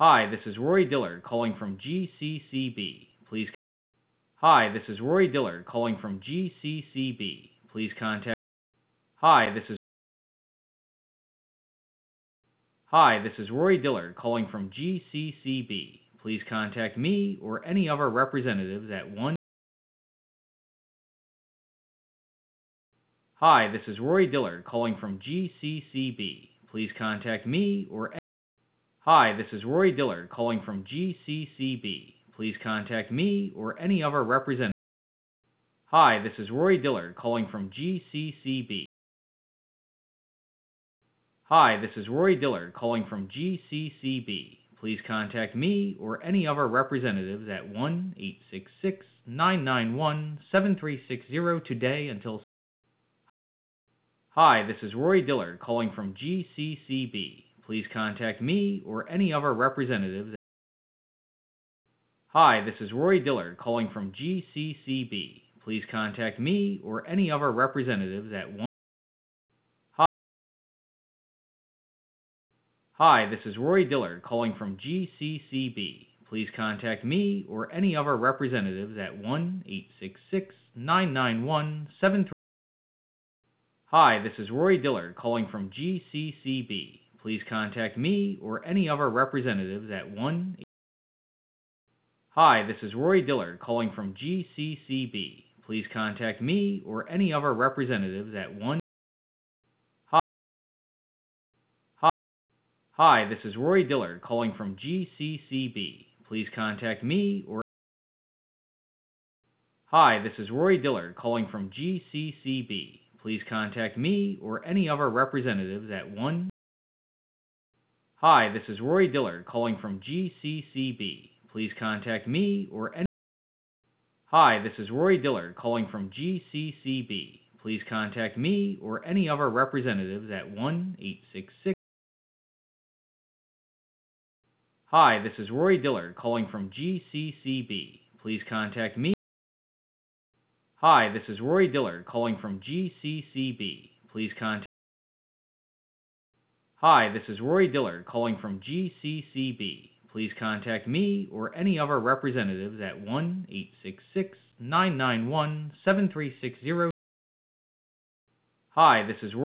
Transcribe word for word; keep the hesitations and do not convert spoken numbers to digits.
Hi, this is Rory Dillard calling from G C C B. Please. Hi, this is Rory Dillard calling from G C C B. Please contact. Hi, this is. Hi, this is Rory Dillard calling from G C C B. Please contact me or any of our representatives at one. Hi, this is Rory Dillard calling from G C C B. Please contact me or. Hi, this is Rory Dillard calling from G C C B. Please contact me or any of our representatives. Hi, this is Rory Dillard calling from G C C B. Hi, this is Rory Dillard calling from G C C B. Please contact me or any of our representatives at one eight six six, nine nine one, seven three six zero today until. Hi, this is Rory Dillard calling from G C C B. Please contact me or any of our representatives. Hi, this is Rory Dillard calling from G C C B. Please contact me or any of our representatives at one. Hi. Hi, this is Rory Dillard calling from G C C B. Please contact me or any of our representatives at one eight six six, nine nine one, seven three. Hi, this is Rory Dillard calling from G C C B. Please contact me or any of our representatives at one. Hi, this is Rory Dillard calling from G C C B. Please contact me or any of our representatives at one. Hi. Hi. Hi, this is Rory Dillard calling from G C C B. Please contact me or. Hi, this is Rory Dillard calling from G C C B. Please contact me or any of our representatives at one. Hi, this is Rory Dillard calling from G C C B. Please contact me or any. Hi, this is Rory Dillard calling from G C C B. Please contact me or any of our representatives at one eight six six. Hi, this is Rory Dillard calling from G C C B. Please contact me. Hi, this is Rory Dillard calling from G C C B. Please contact. Hi, this is Rory Dillard calling from G C C B. Please contact me or any of our representatives at one eight six six, nine nine one, seven three six zero. Hi, this is